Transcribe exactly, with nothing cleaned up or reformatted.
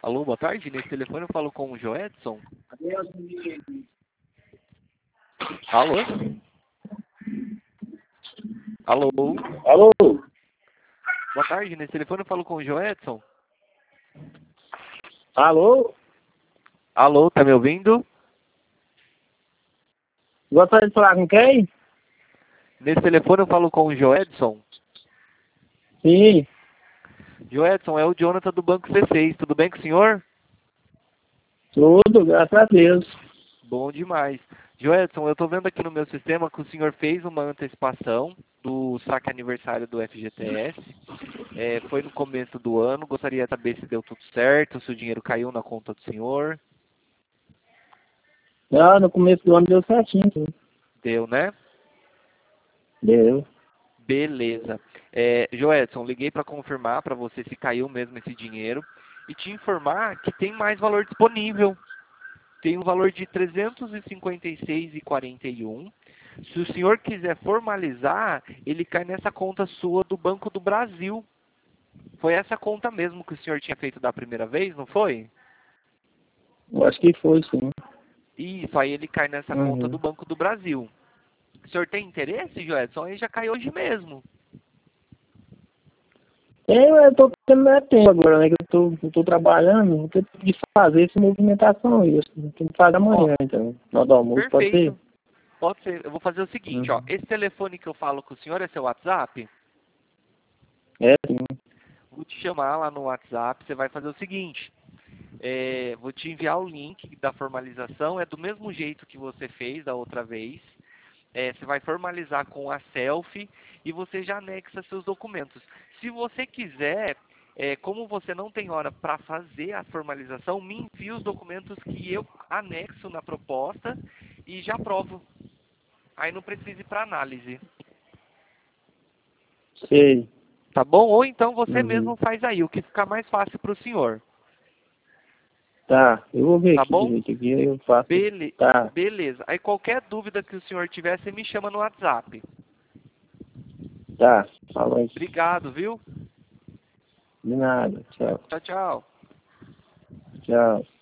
Alô, boa tarde. Nesse telefone eu falo com o Joedson. Alô? Alô? Alô? Boa tarde. Nesse telefone eu falo com o Joedson. Alô? Alô, tá me ouvindo? Gostaria de falar com quem? Nesse telefone eu falo com o Joedson. Sim, Joedson, é o Jonathan do Banco C seis. Tudo bem com o senhor? tudo, graças a Deus. Bom demais. Joedson, eu tô vendo aqui no meu sistema que o senhor fez uma antecipação do saque aniversário do F G T S. É, foi no começo do ano. Gostaria de saber se deu tudo certo, se o dinheiro caiu na conta do senhor. Ah, no começo do ano deu certinho, sim. Deu, né? Deu. Beleza. É, Joedson, liguei para confirmar para você se caiu mesmo esse dinheiro e te informar que tem mais valor disponível. Tem um valor de trezentos e cinquenta e seis reais e quarenta e um. Se o senhor quiser formalizar, ele cai nessa conta sua do Banco do Brasil. Foi essa conta mesmo que o senhor tinha feito da primeira vez, não foi? Eu acho que foi, sim. Isso, aí ele cai nessa conta do Uhum. Banco do Brasil. O senhor tem interesse, Joedson? Aí já cai hoje mesmo. Eu, eu tô tendo mais tempo agora, né? Que eu tô, eu tô trabalhando, vou ter que fazer essa movimentação aí. Eu tenho que fazer Ó, amanhã, então. Na hora do almoço, pode ser? perfeito. Pode ser. Eu vou fazer o seguinte, ó. Uhum. Esse telefone que eu falo com o senhor é seu WhatsApp? É, sim. Vou te chamar lá no WhatsApp. Você vai fazer o seguinte. É, vou te enviar o link da formalização. É do mesmo jeito que você fez da outra vez. É, você vai formalizar com a selfie e você já anexa seus documentos. Se você quiser, é, como você não tem hora para fazer a formalização, me envie os documentos que eu anexo na proposta e já aprovo. Aí não precisa ir para análise. Sei. Tá bom? Ou então você Uhum. mesmo faz aí, o que ficar mais fácil para o senhor. Tá, eu vou ver Tá aqui bom? direito aqui, aí eu faço. Bele... Tá, Beleza. Aí qualquer dúvida que o senhor tiver, você me chama no WhatsApp. tá. Fala aí. Obrigado, viu? De nada. Tchau. Tchau, tchau. Tchau.